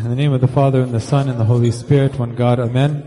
In the name of the Father, and the Son, and the Holy Spirit, one God, Amen.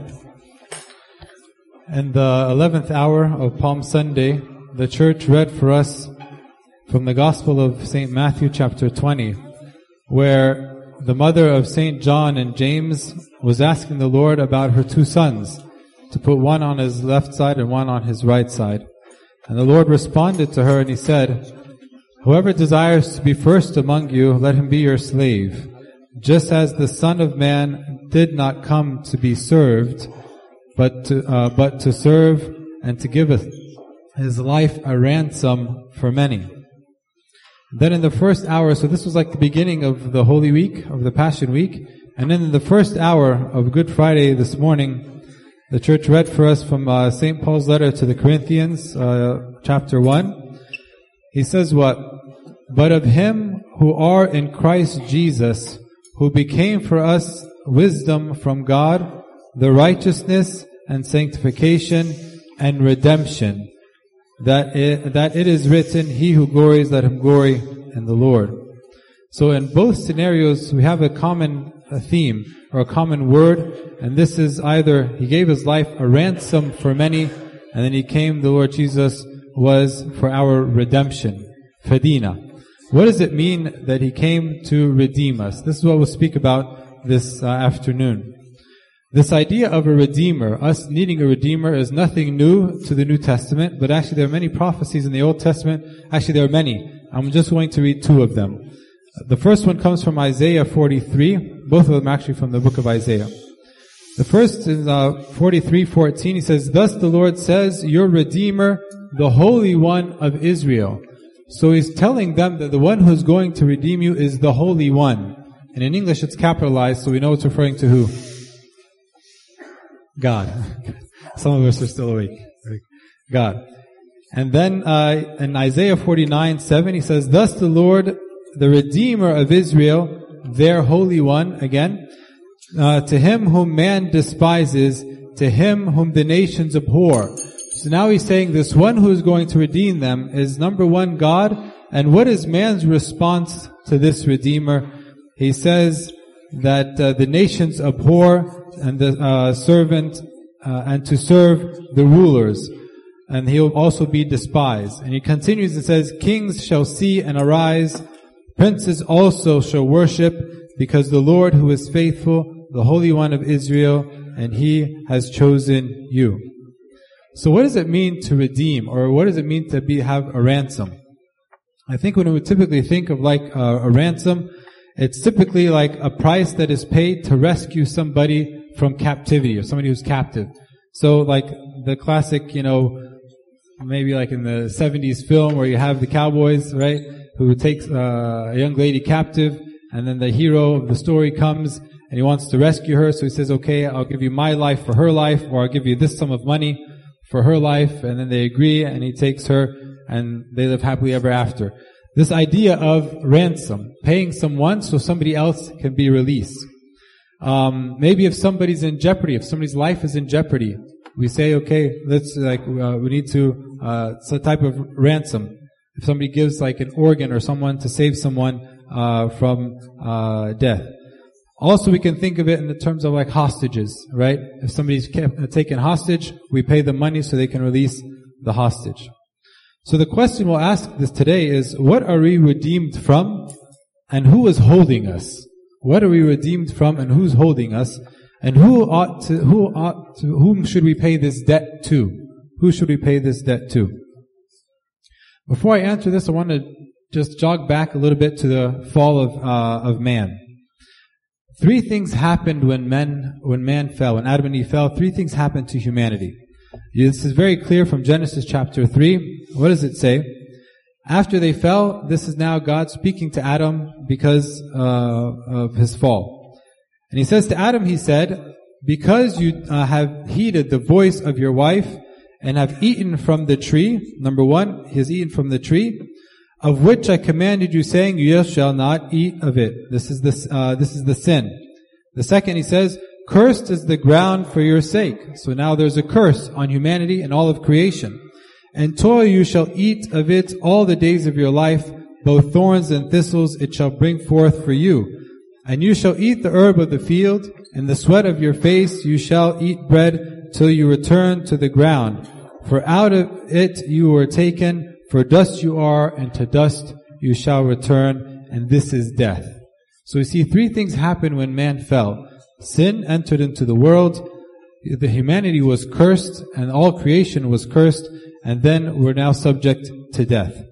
In the 11th hour of Palm Sunday, the church read for us from the Gospel of St. Matthew chapter 20, where the mother of St. John and James was asking the Lord about her two sons, to put one on his left side and one on his right side. And the Lord responded to her and He said, "Whoever desires to be first among you, let him be your slave. Just as the Son of Man did not come to be served, but to serve and to give his life a ransom for many." Then in the first hour, so this was like the beginning of the Holy Week, of the Passion Week, and then in the first hour of Good Friday this morning, the church read for us from St. Paul's letter to the Corinthians, chapter 1. He says what? "But of Him who are in Christ Jesus, who became for us wisdom from God, the righteousness and sanctification and redemption, that it is written, He who glories, let him glory in the Lord." So in both scenarios, we have a common theme, or a common word, and this is either He gave His life a ransom for many, and then He came, the Lord Jesus, was for our redemption, fadina. What does it mean that He came to redeem us? This is what we'll speak about this afternoon. This idea of a redeemer, us needing a redeemer, is nothing new to the New Testament, but actually there are many prophecies in the Old Testament. Actually there are many. I'm just going to read two of them. The first one comes from Isaiah 43. Both of them actually from the book of Isaiah. The first is 43:14. He says, "Thus the Lord says, your Redeemer, the Holy One of Israel." So He's telling them that the one who's going to redeem you is the Holy One. And in English it's capitalized, so we know it's referring to who? God. Some of us are still awake. God. And then in Isaiah 49:7 He says, "Thus the Lord, the Redeemer of Israel, their Holy One," again, "to Him whom man despises, to Him whom the nations abhor." So now He's saying this one who is going to redeem them is number one, God. And what is man's response to this Redeemer? He says that the nations abhor and the servant and to serve the rulers, and He'll also be despised. And He continues and says, "Kings shall see and arise, princes also shall worship, because the Lord who is faithful, the Holy One of Israel, and He has chosen you." So what does it mean to redeem, or what does it mean to have a ransom? I think when we typically think of like a ransom, it's typically like a price that is paid to rescue somebody from captivity, or somebody who's captive. So like the classic, maybe like in the 70s film where you have the cowboys, right, who takes a young lady captive, and then the hero of the story comes and he wants to rescue her, so he says, "Okay, I'll give you my life for her life, or I'll give you this sum of money for her life," and then they agree, and he takes her, and they live happily ever after. This idea of ransom, paying someone so somebody else can be released. Maybe if somebody's in jeopardy, if somebody's life is in jeopardy, we say, okay, we need to, some type of ransom. If somebody gives like an organ or someone to save someone, from, death. Also, we can think of it in the terms of like hostages, right? If somebody's taken hostage, we pay them money so they can release the hostage. So the question we'll ask this today is, what are we redeemed from, and who is holding us? What are we redeemed from, and who's holding us? And whom should we pay this debt to? Who should we pay this debt to? Before I answer this, I want to just jog back a little bit to the fall of man. Three things happened when man fell, when Adam and Eve fell. Three things happened to humanity. This is very clear from Genesis chapter 3. What does it say? After they fell, this is now God speaking to Adam because of his fall. And He says to Adam, He said, "Because you have heeded the voice of your wife and have eaten from the tree," number one, he has eaten from the tree, "of which I commanded you, saying, you shall not eat of it." This is the sin. The second, He says, "Cursed is the ground for your sake." So now there's a curse on humanity and all of creation. "And toil you shall eat of it all the days of your life, both thorns and thistles it shall bring forth for you. And you shall eat the herb of the field, in the sweat of your face you shall eat bread till you return to the ground. For out of it you were taken, for dust you are, and to dust you shall return, and this is death. So we see three things happen when man fell. Sin entered into the world, the humanity was cursed, and all creation was cursed, and then we're now subject to death.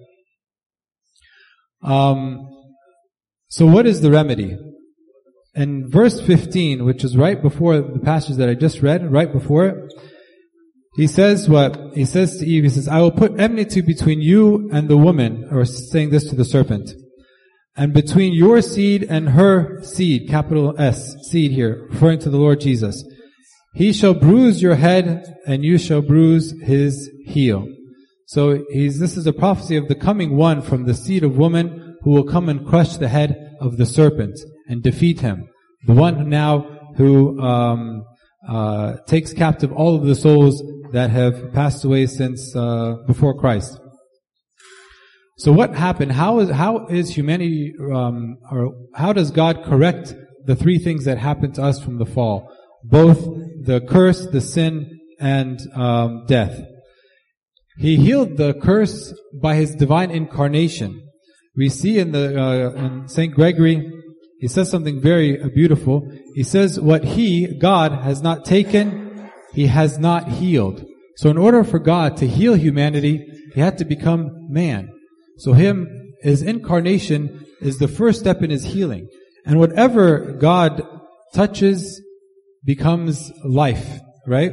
So what is the remedy? In verse 15, which is right before the passage that I just read, right before it, he says what? He says to Eve, he says, I will put enmity between you and the woman, or saying this to the serpent, and between your seed and her seed, capital S, seed here, referring to the Lord Jesus. He shall bruise your head, and you shall bruise his heel. So this is a prophecy of the coming one from the seed of woman who will come and crush the head of the serpent and defeat him. The one now who takes captive all of the souls that have passed away since before Christ. So what happened? How is humanity, or how does God correct the three things that happened to us from the fall? Both the curse, the sin, and death. He healed the curse by His divine incarnation. We see in Saint Gregory, he says something very beautiful. He says, what God, has not taken, He has not healed. So in order for God to heal humanity, He had to become man. So His incarnation is the first step in His healing. And whatever God touches becomes life, right?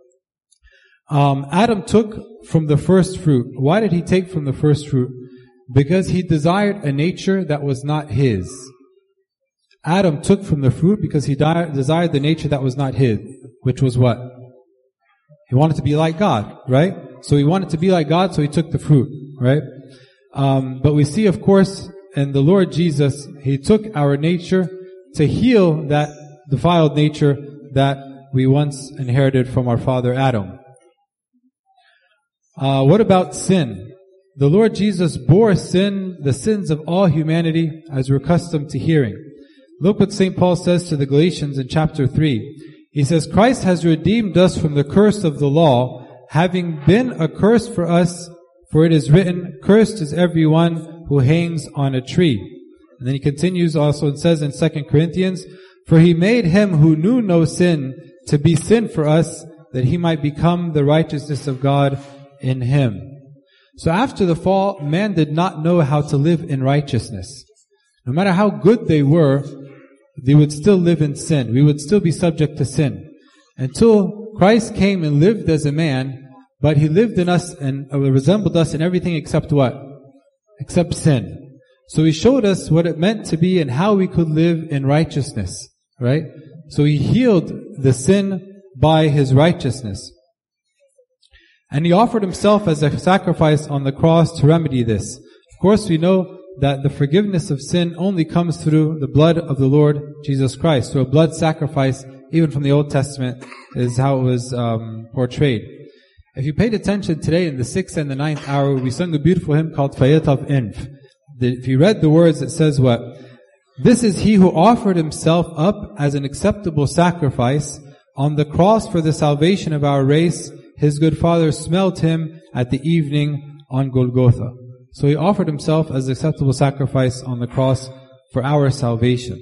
Adam took from the first fruit. Why did he take from the first fruit? Because he desired a nature that was not his. Adam took from the fruit because he desired the nature that was not his, which was what? He wanted to be like God, right? So he wanted to be like God, so he took the fruit, right? But we see, of course, in the Lord Jesus, He took our nature to heal that defiled nature that we once inherited from our father Adam. What about sin? The Lord Jesus bore the sins of all humanity, as we're accustomed to hearing. Look what St. Paul says to the Galatians in chapter 3. He says, Christ has redeemed us from the curse of the law, having been a curse for us, for it is written, cursed is everyone who hangs on a tree. And then he continues also and says in 2 Corinthians, for He made Him who knew no sin to be sin for us, that He might become the righteousness of God in Him. So after the fall, man did not know how to live in righteousness. No matter how good they were, they would still live in sin. We would still be subject to sin. Until Christ came and lived as a man, but He lived in us and resembled us in everything except what? Except sin. So He showed us what it meant to be and how we could live in righteousness, right? So He healed the sin by His righteousness. And He offered Himself as a sacrifice on the cross to remedy this. Of course, we know that the forgiveness of sin only comes through the blood of the Lord Jesus Christ. So a blood sacrifice, even from the Old Testament, is how it was portrayed. If you paid attention today in the 6th and the 9th hour, we sung a beautiful hymn called Fayetav Inf. If you read the words, it says what? This is He who offered Himself up as an acceptable sacrifice on the cross for the salvation of our race. His good Father smelt Him at the evening on Golgotha. So He offered Himself as an acceptable sacrifice on the cross for our salvation.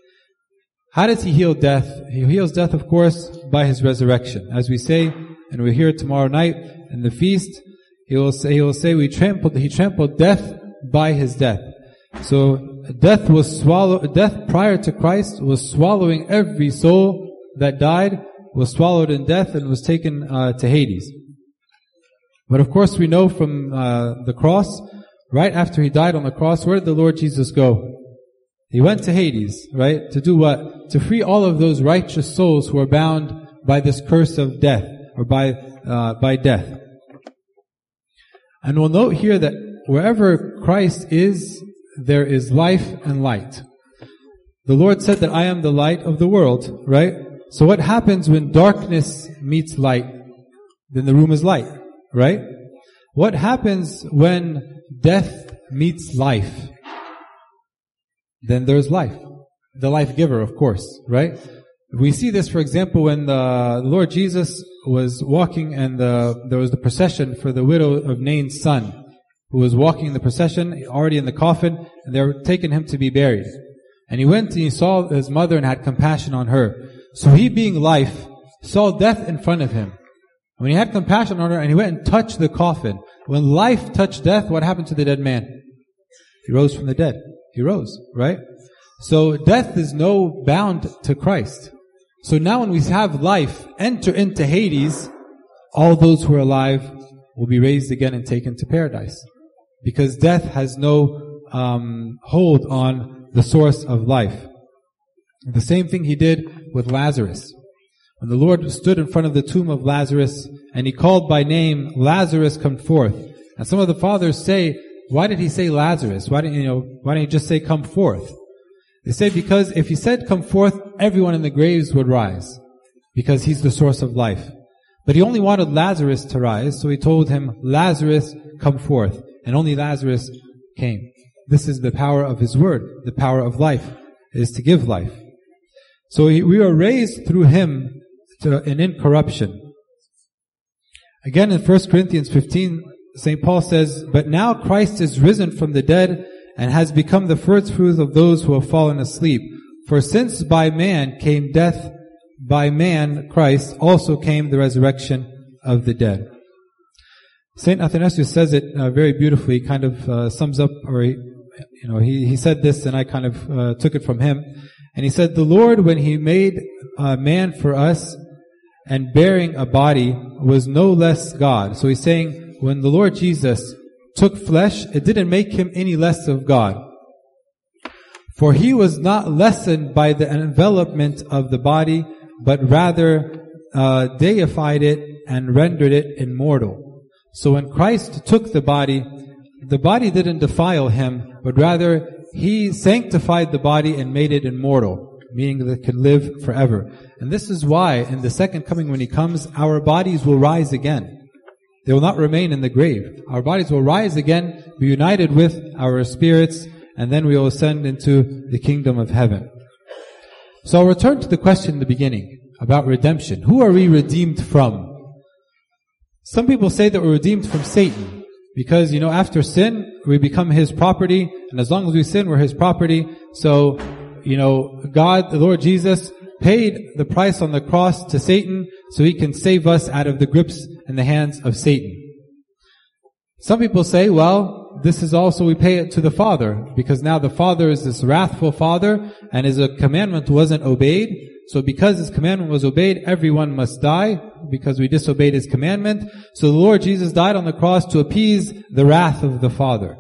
How does He heal death? He heals death, of course, by His resurrection. As we say, and we're here tomorrow night in the feast, He will say He trampled death by His death. So death prior to Christ was swallowing every soul that died, was swallowed in death and was taken to Hades. But of course we know from the cross, right after He died on the cross, where did the Lord Jesus go? He went to Hades, right? To do what? To free all of those righteous souls who are bound by this curse of death, or by death. And we'll note here that wherever Christ is, there is life and light. The Lord said that I am the light of the world, right? So what happens when darkness meets light? Then the room is light, right? What happens when death meets life? Then there's life. the life giver, of course, right? We see this, for example, when the Lord Jesus was walking and there was the procession for the widow of Nain's son, who was walking in the procession, already in the coffin, and they were taking him to be buried. And he went and he saw his mother and had compassion on her. So he, being life, saw death in front of him. When he had compassion on her and he went and touched the coffin, when life touched death, what happened to the dead man? He rose from the dead. He rose, right? So death is no bound to Christ. So now when we have life enter into Hades, all those who are alive will be raised again and taken to paradise. Because death has no hold on the source of life. The same thing he did with Lazarus. When the Lord stood in front of the tomb of Lazarus and he called by name, Lazarus, come forth. And some of the fathers say, why did he say Lazarus? Why didn't he just say come forth? They say because if he said come forth, everyone in the graves would rise. Because he's the source of life. But he only wanted Lazarus to rise, so he told him, Lazarus, come forth. And only Lazarus came. This is the power of his word. The power of life is to give life. So we are raised through him to an incorruption. Again in 1 Corinthians 15, St. Paul says, but now Christ is risen from the dead and has become the first fruits of those who have fallen asleep. For since by man came death, by man, Christ, also came the resurrection of the dead. St. Athanasius says it very beautifully. He kind of sums up, or he said this and I kind of took it from him. And he said, the Lord, when he made man for us and bearing a body, was no less God. So he's saying, when the Lord Jesus took flesh, it didn't make him any less of God. For he was not lessened by the envelopment of the body, but rather deified it and rendered it immortal. So when Christ took the body didn't defile him, but rather he sanctified the body and made it immortal, meaning that it could live forever. And this is why in the second coming when he comes, our bodies will rise again. They will not remain in the grave. Our bodies will rise again, be united with our spirits, and then we will ascend into the kingdom of heaven. So I'll return to the question in the beginning about redemption. Who are we redeemed from? Some people say that we're redeemed from Satan because, after sin, we become his property, and as long as we sin, we're his property. So, God, the Lord Jesus, paid the price on the cross to Satan so he can save us out of the grips and the hands of Satan. Some people say, well, this is also we pay it to the Father, because now the Father is this wrathful Father, and his commandment wasn't obeyed. So because his commandment was obeyed, everyone must die, because we disobeyed his commandment. So the Lord Jesus died on the cross to appease the wrath of the Father.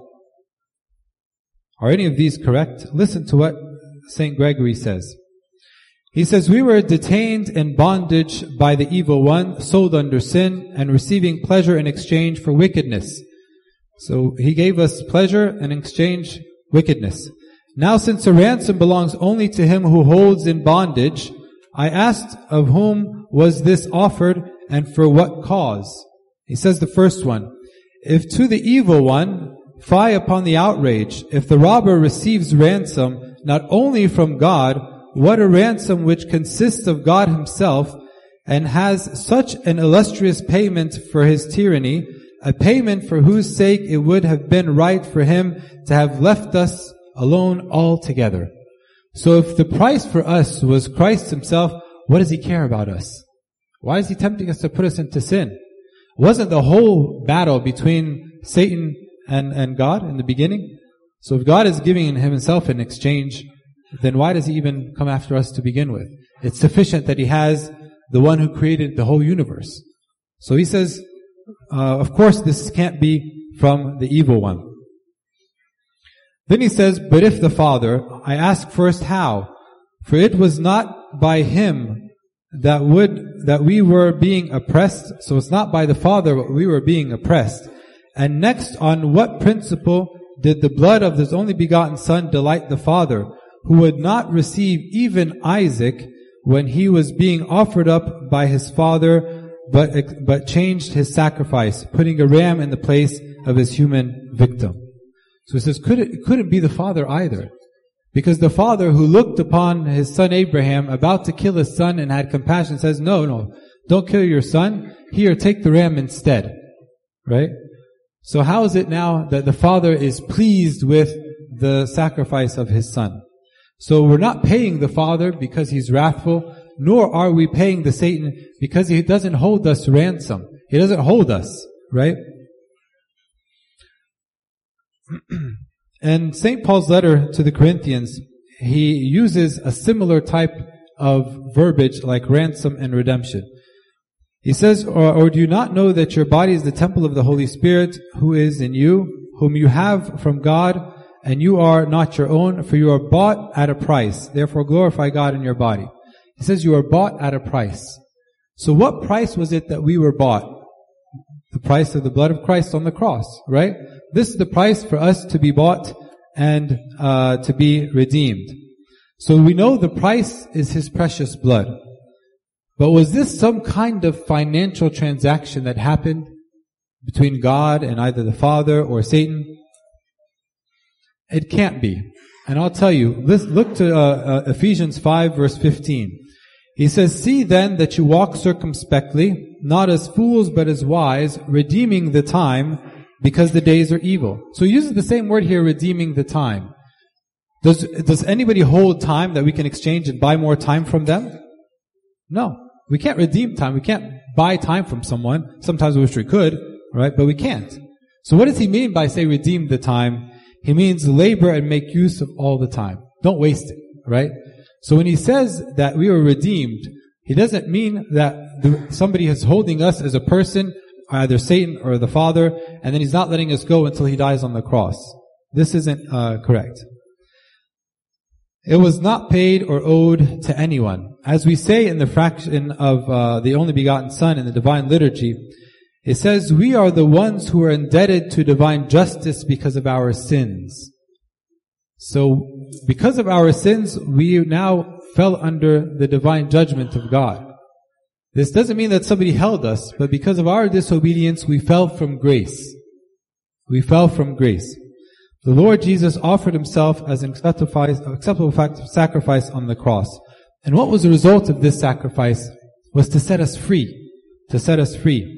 Are any of these correct? Listen to what St. Gregory says. He says, we were detained in bondage by the evil one, sold under sin, and receiving pleasure in exchange for wickedness. So he gave us pleasure and in exchange wickedness. Now since a ransom belongs only to him who holds in bondage, I asked of whom was this offered and for what cause? He says the first one, if to the evil one, fie upon the outrage. If the robber receives ransom not only from God, what a ransom which consists of God himself and has such an illustrious payment for his tyranny, a payment for whose sake it would have been right for him to have left us alone altogether. So if the price for us was Christ himself, what does he care about us? Why is he tempting us to put us into sin? Wasn't the whole battle between Satan and God in the beginning? So if God is giving himself in exchange, then why does he even come after us to begin with? It's sufficient that he has the one who created the whole universe. So he says, of course this can't be from the evil one. Then he says, but if the Father, I ask first how? For it was not by him that we were being oppressed. So it's not by the Father that we were being oppressed. And next, on what principle did the blood of his only begotten Son delight the Father, who would not receive even Isaac when he was being offered up by his father, but changed his sacrifice, putting a ram in the place of his human victim. So he says, couldn't be the Father either. Because the father who looked upon his son Abraham about to kill his son and had compassion says, no, don't kill your son. Here, take the ram instead. Right? So how is it now that the father is pleased with the sacrifice of his son? So we're not paying the father because he's wrathful, nor are we paying the Satan because he doesn't hold us ransom. He doesn't hold us, right? And St. Paul's letter to the Corinthians, he uses a similar type of verbiage like ransom and redemption. He says, or do you not know that your body is the temple of the Holy Spirit who is in you, whom you have from God, and you are not your own, for you are bought at a price. Therefore glorify God in your body. He says you are bought at a price. So what price was it that we were bought? The price of the blood of Christ on the cross, right? This is the price for us to be bought and to be redeemed. So we know the price is His precious blood. But was this some kind of financial transaction that happened between God and either the Father or Satan? It can't be. And I'll tell you, look to Ephesians 5 verse 15. He says, see then that you walk circumspectly, not as fools but as wise, redeeming the time, because the days are evil. So he uses the same word here, redeeming the time. Does anybody hold time that we can exchange and buy more time from them? No. We can't redeem time. We can't buy time from someone. Sometimes we wish we could, right? But we can't. So what does he mean by say redeem the time? He means labor and make use of all the time. Don't waste it, right? So when he says that we were redeemed, he doesn't mean that somebody is holding us as a person, either Satan or the Father, and then he's not letting us go until he dies on the cross. This isn't correct. It was not paid or owed to anyone. As we say in the fraction of the only begotten Son in the Divine Liturgy, it says, we are the ones who are indebted to divine justice because of our sins. So, because of our sins, we now fell under the divine judgment of God. This doesn't mean that somebody held us, but because of our disobedience, we fell from grace. We fell from grace. The Lord Jesus offered Himself as an acceptable sacrifice on the cross. And what was the result of this sacrifice? Was to set us free. To set us free.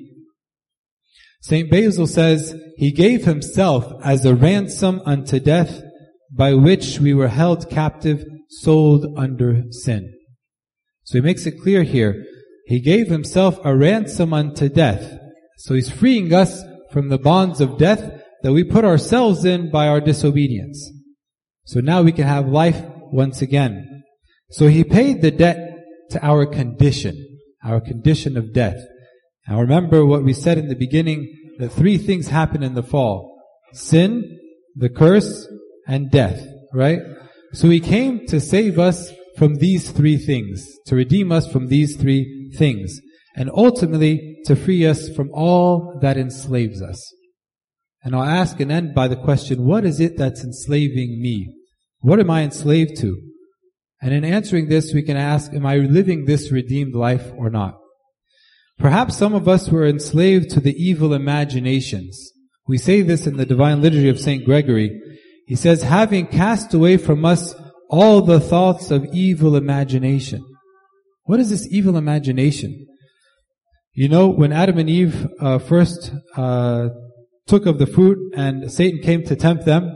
St. Basil says, He gave Himself as a ransom unto death, by which we were held captive, sold under sin. So he makes it clear here. He gave Himself a ransom unto death. So He's freeing us from the bonds of death that we put ourselves in by our disobedience. So now we can have life once again. So He paid the debt to our condition of death. Now remember what we said in the beginning, that three things happen in the fall. Sin, the curse, and death, right? So He came to save us from these three things, to redeem us from these three things, and ultimately to free us from all that enslaves us. And I'll ask and end by the question, what is it that's enslaving me? What am I enslaved to? And in answering this, we can ask, am I living this redeemed life or not? Perhaps some of us were enslaved to the evil imaginations. We say this in the Divine Liturgy of St. Gregory. He says, having cast away from us all the thoughts of evil imagination. What is this evil imagination? You know, when Adam and Eve first took of the fruit and Satan came to tempt them,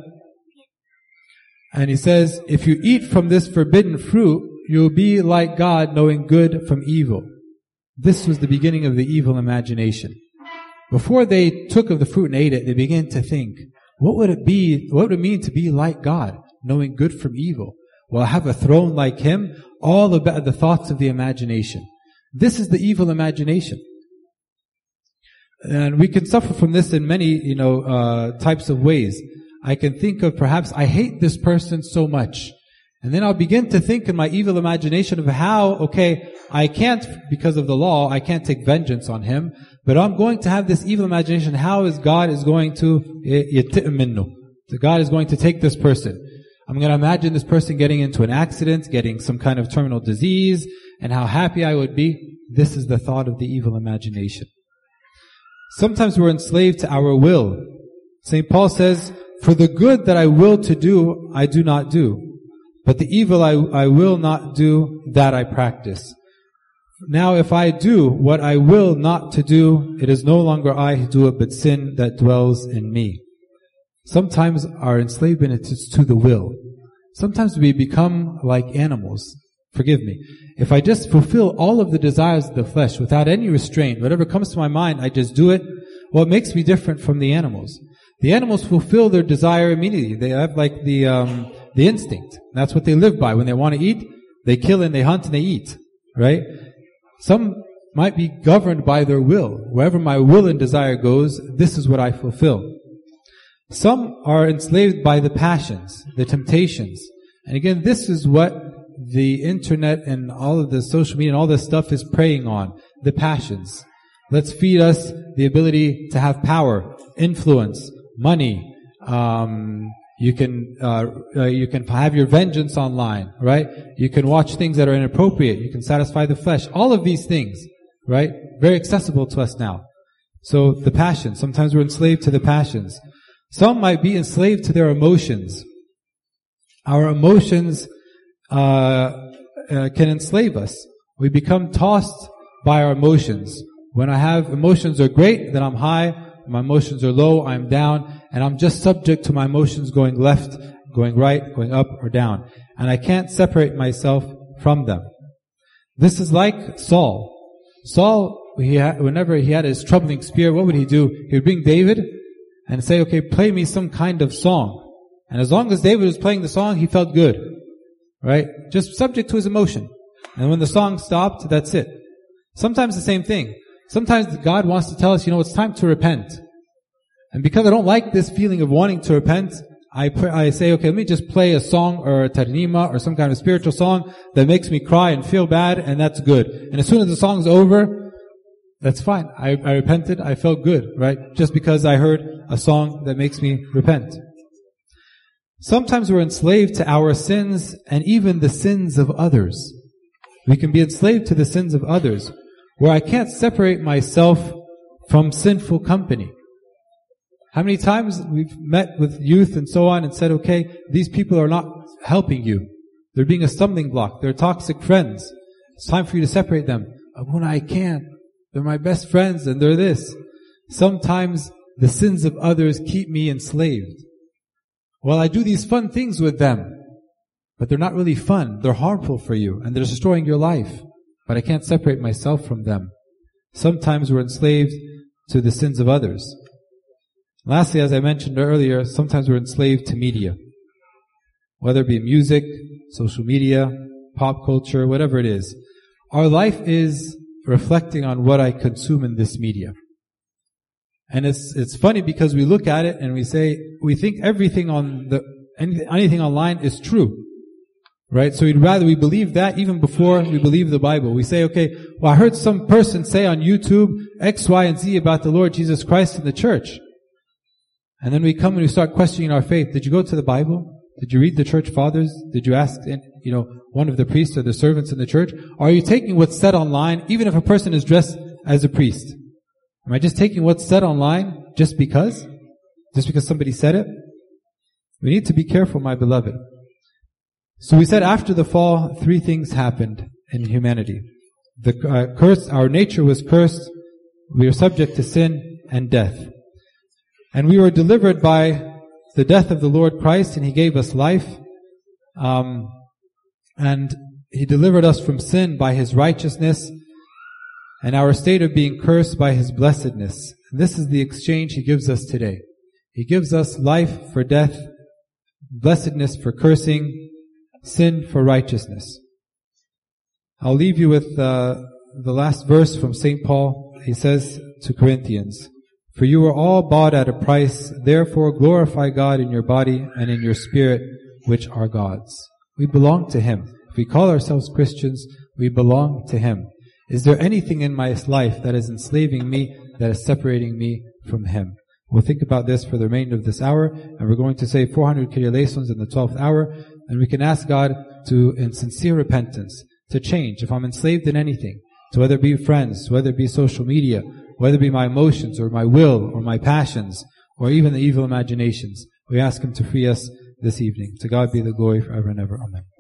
and he says, if you eat from this forbidden fruit, you'll be like God, knowing good from evil. This was the beginning of the evil imagination. Before they took of the fruit and ate it, they began to think, what would it mean to be like God, knowing good from evil? Will I have a throne like Him? All about the thoughts of the imagination. This is the evil imagination. And we can suffer from this in many, types of ways. I can think of perhaps, I hate this person so much. And then I'll begin to think in my evil imagination of how, I can't, because of the law, I can't take vengeance on him, but I'm going to have this evil imagination. How is God is going to, God is going to take this person. I'm going to imagine this person getting into an accident, getting some kind of terminal disease, and how happy I would be. This is the thought of the evil imagination. Sometimes we're enslaved to our will. St. Paul says, for the good that I will to do, I do not do. But the evil I will not do, that I practice. Now if I do what I will not to do, it is no longer I who do it, but sin that dwells in me. Sometimes our enslavement is to the will. Sometimes we become like animals. Forgive me. If I just fulfill all of the desires of the flesh without any restraint, whatever comes to my mind, I just do it. Well, it makes me different from the animals. The animals fulfill their desire immediately. They have like the instinct. That's what they live by. When they want to eat, they kill and they hunt and they eat. Right? Some might be governed by their will. Wherever my will and desire goes, this is what I fulfill. Some are enslaved by the passions, the temptations. And again, this is what the internet and all of the social media and all this stuff is preying on. The passions. Let's feed us the ability to have power, influence, money. You can have your vengeance online, right? You can watch things that are inappropriate. You can satisfy the flesh. All of these things, right? Very accessible to us now. So the passions. Sometimes we're enslaved to the passions. Some might be enslaved to their emotions. Our emotions can enslave us. We become tossed by our emotions. When I have emotions are great, then I'm high. When my emotions are low, I'm down. And I'm just subject to my emotions going left, going right, going up or down. And I can't separate myself from them. This is like Saul. Saul, whenever he had his troubling spirit, what would he do? He would bring David and say, okay, play me some kind of song. And as long as David was playing the song, he felt good. Right? Just subject to his emotion. And when the song stopped, that's it. Sometimes the same thing. Sometimes God wants to tell us, it's time to repent. And because I don't like this feeling of wanting to repent, I say, okay, let me just play a song or a tarnima or some kind of spiritual song that makes me cry and feel bad, and that's good. And as soon as the song's over, that's fine. I repented, I felt good, right? Just because I heard a song that makes me repent. Sometimes we're enslaved to our sins and even the sins of others. We can be enslaved to the sins of others, where I can't separate myself from sinful company. How many times we've met with youth and so on and said, okay, these people are not helping you. They're being a stumbling block. They're toxic friends. It's time for you to separate them. Abuna, I can't. They're my best friends and they're this. Sometimes the sins of others keep me enslaved. Well, I do these fun things with them, but they're not really fun. They're harmful for you and they're destroying your life. But I can't separate myself from them. Sometimes we're enslaved to the sins of others. Lastly, as I mentioned earlier, sometimes we're enslaved to media. Whether it be music, social media, pop culture, whatever it is. Our life is reflecting on what I consume in this media. And it's funny because we look at it and we think everything anything online is true. Right? So we believe that even before we believe the Bible. We say, okay, well, I heard some person say on YouTube X, Y, and Z about the Lord Jesus Christ in the church. And then we come and we start questioning our faith. Did you go to the Bible? Did you read the church fathers? Did you ask, one of the priests or the servants in the church? Or are you taking what's said online, even if a person is dressed as a priest? Am I just taking what's said online just because? Just because somebody said it? We need to be careful, my beloved. So we said after the fall, 3 things happened in humanity. Our nature was cursed, we were subject to sin and death. And we were delivered by the death of the Lord Christ, and He gave us life. And He delivered us from sin by His righteousness, and our state of being cursed by His blessedness. And this is the exchange He gives us today. He gives us life for death, blessedness for cursing, sin for righteousness. I'll leave you with the last verse from St. Paul. He says to Corinthians, "For you are all bought at a price, therefore glorify God in your body and in your spirit, which are God's." We belong to Him. If we call ourselves Christians, we belong to Him. Is there anything in my life that is enslaving me, that is separating me from Him? We'll think about this for the remainder of this hour, and we're going to say 400 Kyrie eleisons in the 12th hour, and we can ask God to, in sincere repentance, to change. If I'm enslaved in anything, to whether it be friends, whether it be social media, whether it be my emotions or my will or my passions, or even the evil imaginations, we ask Him to free us this evening. To God be the glory forever and ever. Amen.